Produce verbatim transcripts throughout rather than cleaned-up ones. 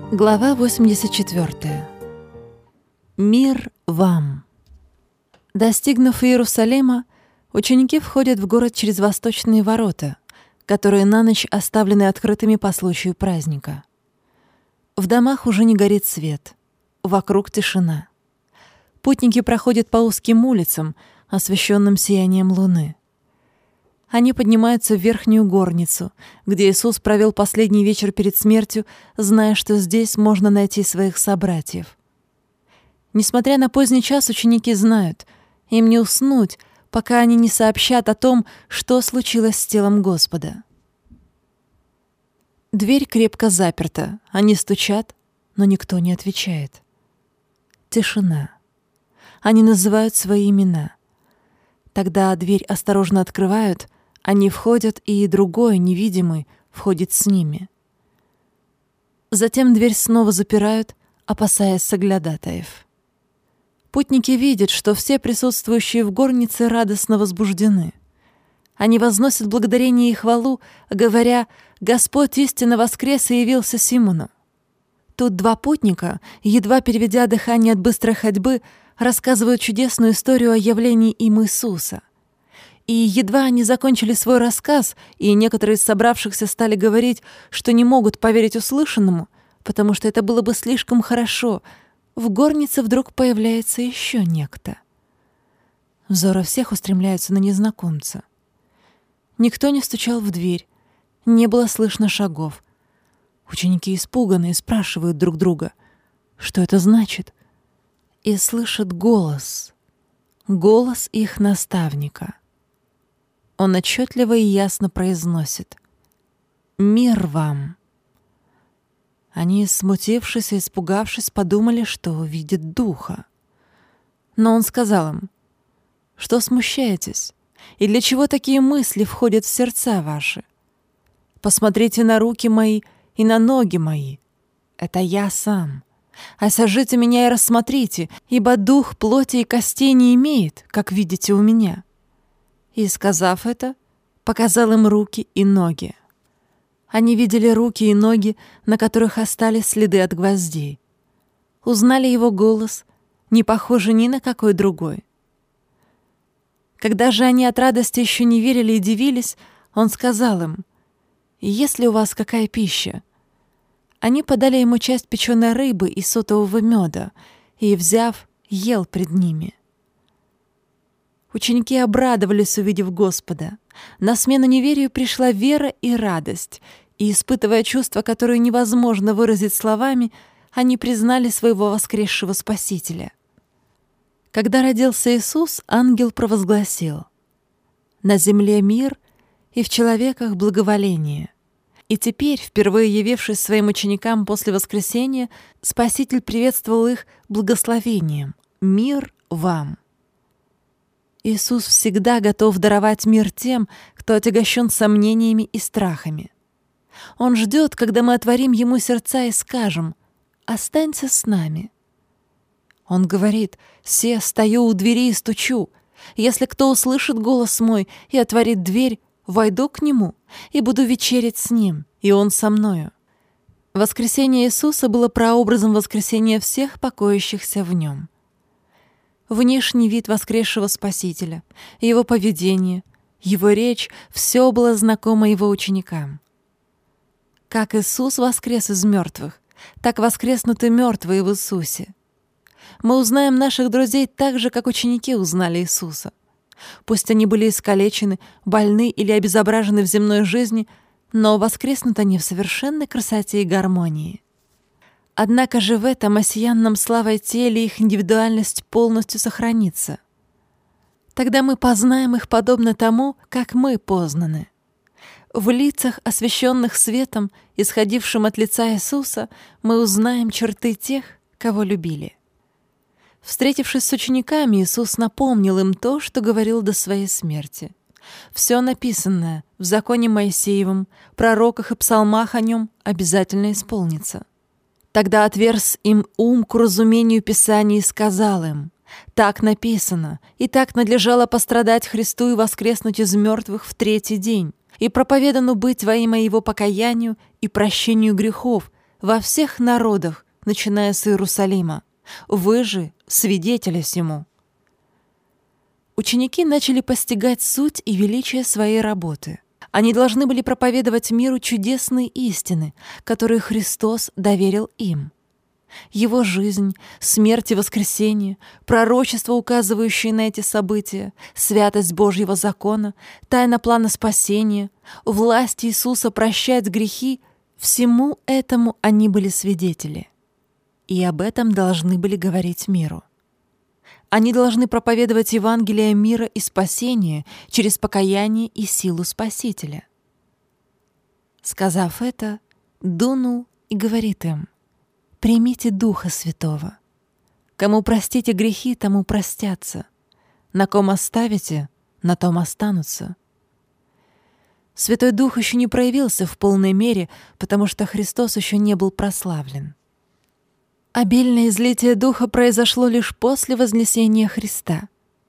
Глава восемьдесят четвёртая. Мир вам. Достигнув Иерусалима, ученики входят в город через восточные ворота, которые на ночь оставлены открытыми по случаю праздника. В домах уже не горит свет, вокруг тишина. Путники проходят по узким улицам, освещенным сиянием луны. Они поднимаются в верхнюю горницу, где Иисус провел последний вечер перед смертью, зная, что здесь можно найти своих собратьев. Несмотря на поздний час, ученики знают, им не уснуть, пока они не сообщат о том, что случилось с телом Господа. Дверь крепко заперта, они стучат, но никто не отвечает. Тишина. Они называют свои имена. Тогда дверь осторожно открывают, они входят, и другой, невидимый, входит с ними. Затем дверь снова запирают, опасаясь соглядатаев. Путники видят, что все присутствующие в горнице радостно возбуждены. Они возносят благодарение и хвалу, говоря: «Господь истинно воскрес и явился Симону». Тут два путника, едва переведя дыхание от быстрой ходьбы, рассказывают чудесную историю о явлении им Иисуса. И едва они закончили свой рассказ, и некоторые из собравшихся стали говорить, что не могут поверить услышанному, потому что это было бы слишком хорошо, в горнице вдруг появляется еще некто. Взоры всех устремляются на незнакомца. Никто не стучал в дверь, не было слышно шагов. Ученики испуганные спрашивают друг друга, что это значит, и слышат голос, голос их наставника. Он отчетливо и ясно произносит: «Мир вам». Они, смутившись и испугавшись, подумали, что видят духа. Но он сказал им: «Что смущаетесь? И для чего такие мысли входят в сердца ваши? Посмотрите на руки мои и на ноги мои. Это я сам. Осажите меня и рассмотрите, ибо дух плоти и костей не имеет, как видите у меня». И, сказав это, показал им руки и ноги. Они видели руки и ноги, на которых остались следы от гвоздей. Узнали его голос, не похожий ни на какой другой. Когда же они от радости еще не верили и дивились, он сказал им: «Есть ли у вас какая пища?» Они подали ему часть печеной рыбы и сотового меда, и, взяв, ел пред ними. Ученики обрадовались, увидев Господа. На смену неверию пришла вера и радость, и, испытывая чувства, которые невозможно выразить словами, они признали своего воскресшего Спасителя. Когда родился Иисус, ангел провозгласил: «На земле мир, и в человеках благоволение». И теперь, впервые явившись своим ученикам после воскресения, Спаситель приветствовал их благословением: «Мир вам». Иисус всегда готов даровать мир тем, кто отягощен сомнениями и страхами. Он ждет, когда мы отворим Ему сердца и скажем: «Останься с нами». Он говорит: «Се, стою у двери и стучу. Если кто услышит голос мой и отворит дверь, войду к нему и буду вечерять с ним, и он со мною». Воскресение Иисуса было прообразом воскресения всех покоящихся в Нем. Внешний вид воскресшего Спасителя, его поведение, его речь — все было знакомо его ученикам. Как Иисус воскрес из мертвых, так воскреснут и мертвые в Иисусе. Мы узнаем наших друзей так же, как ученики узнали Иисуса. Пусть они были искалечены, больны или обезображены в земной жизни, но воскреснут они в совершенной красоте и гармонии. Однако же в этом осиянном славой теле их индивидуальность полностью сохранится. Тогда мы познаем их подобно тому, как мы познаны. В лицах, освещенных светом, исходившим от лица Иисуса, мы узнаем черты тех, кого любили. Встретившись с учениками, Иисус напомнил им то, что говорил до своей смерти. Все написанное в законе Моисеевом, пророках и псалмах о нем обязательно исполнится. Тогда отверз им ум к разумению Писаний и сказал им: «Так написано, и так надлежало пострадать Христу и воскреснуть из мертвых в третий день, и проповедану быть во имя Его покаянию и прощению грехов во всех народах, начиная с Иерусалима. Вы же свидетели всему». Ученики начали постигать суть и величие своей работы. Они должны были проповедовать миру чудесные истины, которые Христос доверил им. Его жизнь, смерть и воскресение, пророчества, указывающие на эти события, святость Божьего закона, тайна плана спасения, власть Иисуса прощать грехи — всему этому они были свидетели. И об этом должны были говорить миру. Они должны проповедовать Евангелие мира и спасения через покаяние и силу Спасителя. Сказав это, дунул и говорит им: «Примите Духа Святого. Кому простите грехи, тому простятся. На ком оставите, на том останутся». Святой Дух еще не проявился в полной мере, потому что Христос еще не был прославлен. Обильное излитие Духа произошло лишь после вознесения Христа.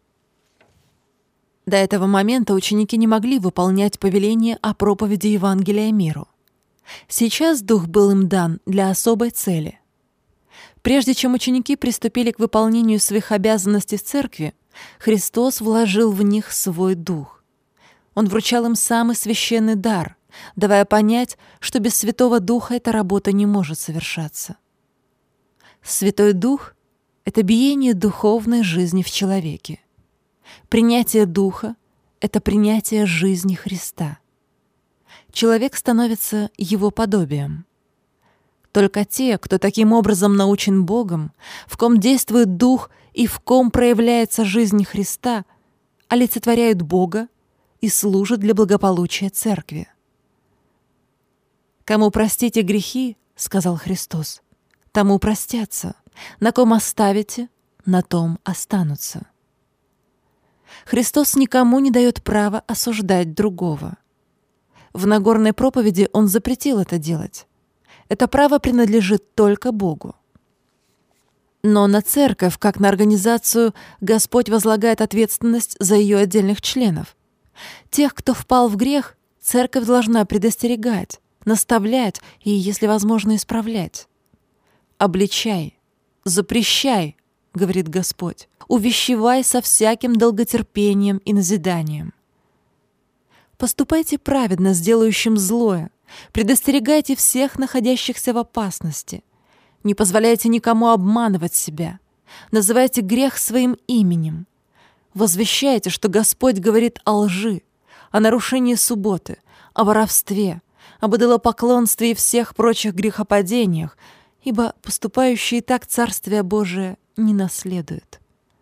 До этого момента ученики не могли выполнять повеление о проповеди Евангелия миру. Сейчас Дух был им дан для особой цели. Прежде чем ученики приступили к выполнению своих обязанностей в церкви, Христос вложил в них свой Дух. Он вручал им самый священный дар, давая понять, что без Святого Духа эта работа не может совершаться. Святой Дух — это биение духовной жизни в человеке. Принятие Духа — это принятие жизни Христа. Человек становится Его подобием. Только те, кто таким образом научен Богом, в ком действует Дух и в ком проявляется жизнь Христа, олицетворяют Бога и служат для благополучия Церкви. «Кому простите грехи, — сказал Христос, — тому простятся, на ком оставите, на том останутся». Христос никому не дает права осуждать другого. В Нагорной проповеди Он запретил это делать. Это право принадлежит только Богу. Но на церковь, как на организацию, Господь возлагает ответственность за ее отдельных членов. Тех, кто впал в грех, церковь должна предостерегать, наставлять и, если возможно, исправлять. «Обличай, запрещай, — говорит Господь, — увещевай со всяким долготерпением и назиданием. Поступайте праведно с делающим злое, предостерегайте всех находящихся в опасности, не позволяйте никому обманывать себя, называйте грех своим именем, возвещайте, что Господь говорит о лжи, о нарушении субботы, о воровстве, об идолопоклонстве и всех прочих грехопадениях, ибо поступающие так Царствие Божие не наследуют».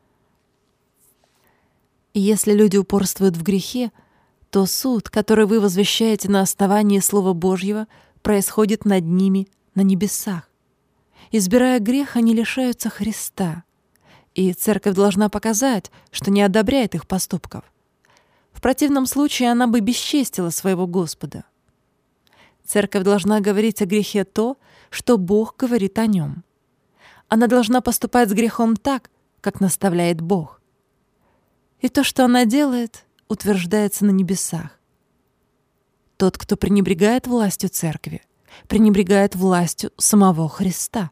И если люди упорствуют в грехе, то суд, который вы возвещаете на основании Слова Божьего, происходит над ними на небесах. Избирая грех, они лишаются Христа, и церковь должна показать, что не одобряет их поступков. В противном случае она бы бесчестила своего Господа. Церковь должна говорить о грехе то, что Бог говорит о нем. Она должна поступать с грехом так, как наставляет Бог. И то, что она делает, утверждается на небесах. Тот, кто пренебрегает властью церкви, пренебрегает властью самого Христа.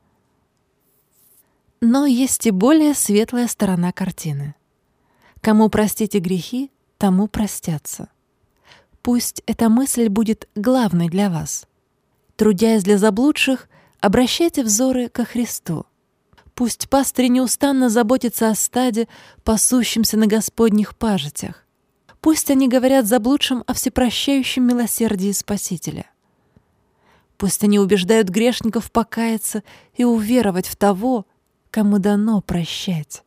Но есть и более светлая сторона картины. Кому простите грехи, тому простятся. Пусть эта мысль будет главной для вас. Трудясь для заблудших, обращайте взоры ко Христу. Пусть пастырь неустанно заботится о стаде, пасущемся на Господних пажитях. Пусть они говорят заблудшим о всепрощающем милосердии Спасителя. Пусть они убеждают грешников покаяться и уверовать в того, кому дано прощать.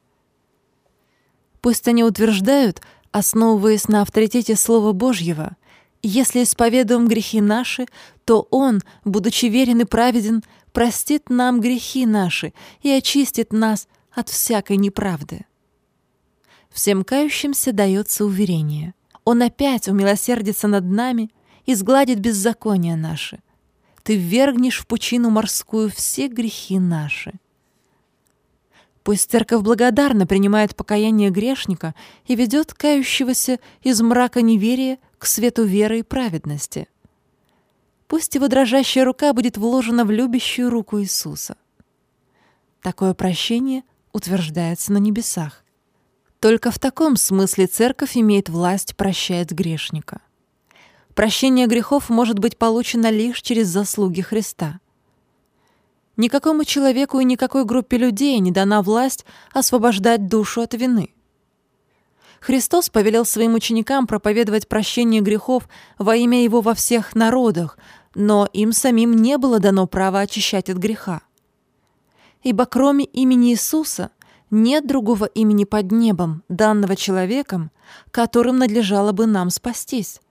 Пусть они утверждают, основываясь на авторитете Слова Божьего: «Если исповедуем грехи наши, то Он, будучи верен и праведен, простит нам грехи наши и очистит нас от всякой неправды». Всем кающимся дается уверение: Он опять умилосердится над нами и сгладит беззакония наши. Ты ввергнешь в пучину морскую все грехи наши. Пусть церковь благодарно принимает покаяние грешника и ведет кающегося из мрака неверия к свету веры и праведности. пусть его дрожащая рука будет вложена в любящую руку Иисуса. Такое прощение утверждается на небесах. Только в таком смысле Церковь имеет власть прощать грешника. Прощение грехов может быть получено лишь через заслуги Христа. Никакому человеку и никакой группе людей не дана власть освобождать душу от вины. Христос повелел своим ученикам проповедовать прощение грехов во имя Его во всех народах, но им самим не было дано право очищать от греха. Ибо кроме имени Иисуса нет другого имени под небом, данного человеком, которым надлежало бы нам спастись.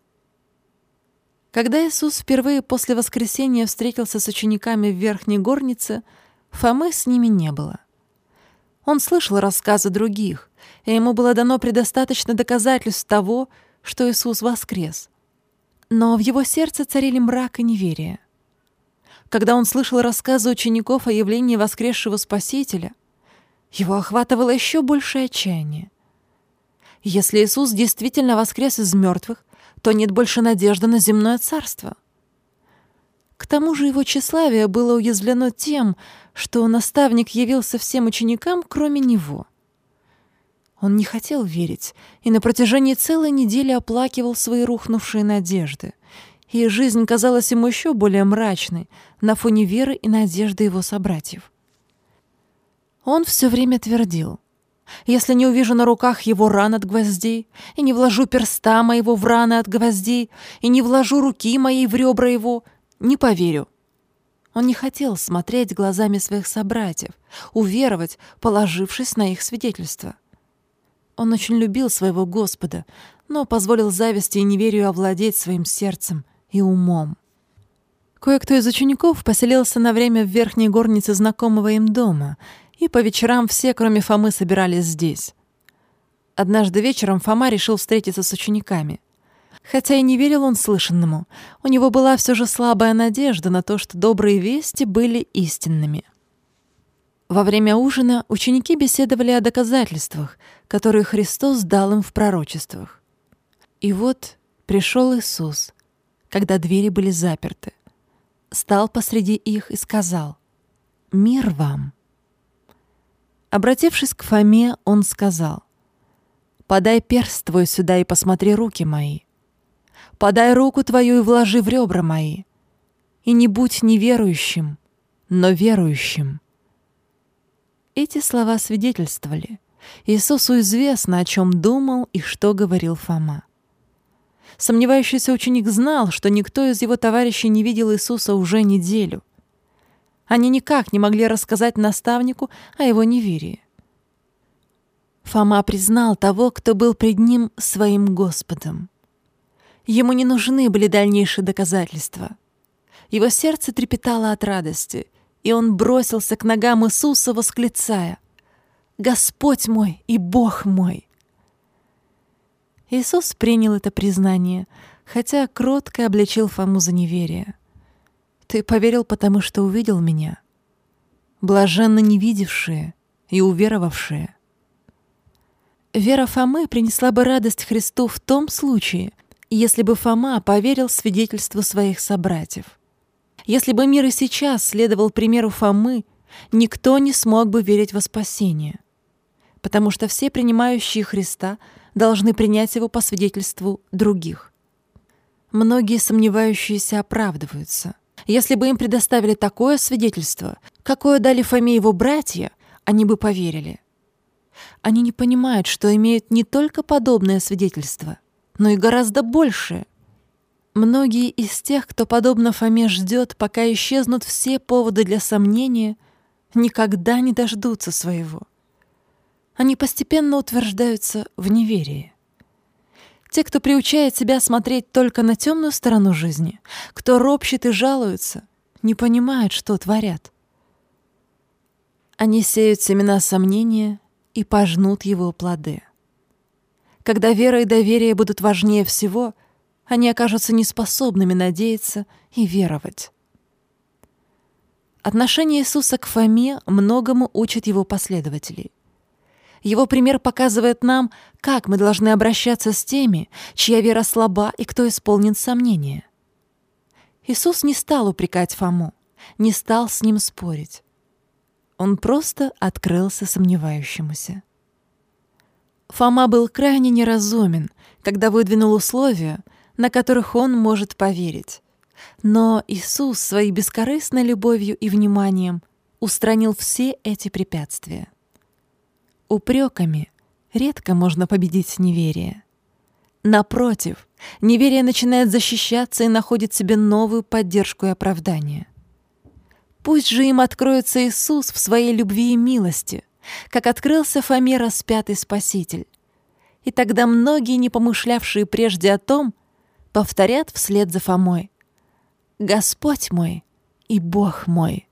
Когда Иисус впервые после воскресения встретился с учениками в Верхней горнице, Фомы с ними не было. Он слышал рассказы других, и ему было дано предостаточно доказательств того, что Иисус воскрес. Но в его сердце царили мрак и неверие. Когда он слышал рассказы учеников о явлении воскресшего Спасителя, его охватывало еще большее отчаяние. Если Иисус действительно воскрес из мертвых, то нет больше надежды на земное царство. К тому же его тщеславие было уязвлено тем, что наставник явился всем ученикам, кроме него. Он не хотел верить и на протяжении целой недели оплакивал свои рухнувшие надежды, и жизнь казалась ему еще более мрачной на фоне веры и надежды его собратьев. Он все время твердил: «Если не увижу на руках его ран от гвоздей, и не вложу перста моего в раны от гвоздей, и не вложу руки моей в ребра его, не поверю». Он не хотел смотреть глазами своих собратьев, уверовать, положившись на их свидетельство. Он очень любил своего Господа, но позволил зависти и неверию овладеть своим сердцем и умом. Кое-кто из учеников поселился на время в верхней горнице знакомого им дома, и по вечерам все, кроме Фомы, собирались здесь. Однажды вечером Фома решил встретиться с учениками. Хотя и не верил он слышанному, у него была все же слабая надежда на то, что добрые вести были истинными. Во время ужина ученики беседовали о доказательствах, которые Христос дал им в пророчествах. И вот пришел Иисус, когда двери были заперты, стал посреди их и сказал: «Мир вам». Обратившись к Фоме, он сказал: «Подай перст твой сюда и посмотри руки мои. Подай руку твою и вложи в ребра мои. И не будь неверующим, но верующим». Эти слова свидетельствовали: Иисусу известно, о чем думал и что говорил Фома. Сомневающийся ученик знал, что никто из его товарищей не видел Иисуса уже неделю. Они никак не могли рассказать наставнику о его неверии. Фома признал того, кто был пред ним, своим Господом. Ему не нужны были дальнейшие доказательства. Его сердце трепетало от радости, и он бросился к ногам Иисуса, восклицая: «Господь мой и Бог мой!» Иисус принял это признание, хотя кротко обличил Фому за неверие. «Ты поверил, потому что увидел меня. Блаженны невидевшие и уверовавшие». Вера Фомы принесла бы радость Христу в том случае, если бы Фома поверил свидетельству своих собратьев. Если бы мир и сейчас следовал примеру Фомы, никто не смог бы верить во спасение, потому что все принимающие Христа должны принять Его по свидетельству других. Многие сомневающиеся оправдываются. Если бы им предоставили такое свидетельство, какое дали Фоме его братья, они бы поверили. Они не понимают, что имеют не только подобное свидетельство, но и гораздо большее. Многие из тех, кто подобно Фоме ждет, пока исчезнут все поводы для сомнения, никогда не дождутся своего. Они постепенно утверждаются в неверии. Те, кто приучает себя смотреть только на темную сторону жизни, кто ропщет и жалуется, не понимают, что творят. Они сеют семена сомнения и пожнут его плоды. Когда вера и доверие будут важнее всего, они окажутся неспособными надеяться и веровать. Отношение Иисуса к Фоме многому учит его последователей. Его пример показывает нам, как мы должны обращаться с теми, чья вера слаба и кто исполнен сомнения. Иисус не стал упрекать Фому, не стал с ним спорить. Он просто открылся сомневающемуся. Фома был крайне неразумен, когда выдвинул условия, на которых он может поверить. Но Иисус своей бескорыстной любовью и вниманием устранил все эти препятствия. Упреками редко можно победить неверие. Напротив, неверие начинает защищаться и находит себе новую поддержку и оправдание. Пусть же им откроется Иисус в своей любви и милости, как открылся Фоме распятый Спаситель. И тогда многие, не помышлявшие прежде о том, повторят вслед за Фомой: «Господь мой и Бог мой».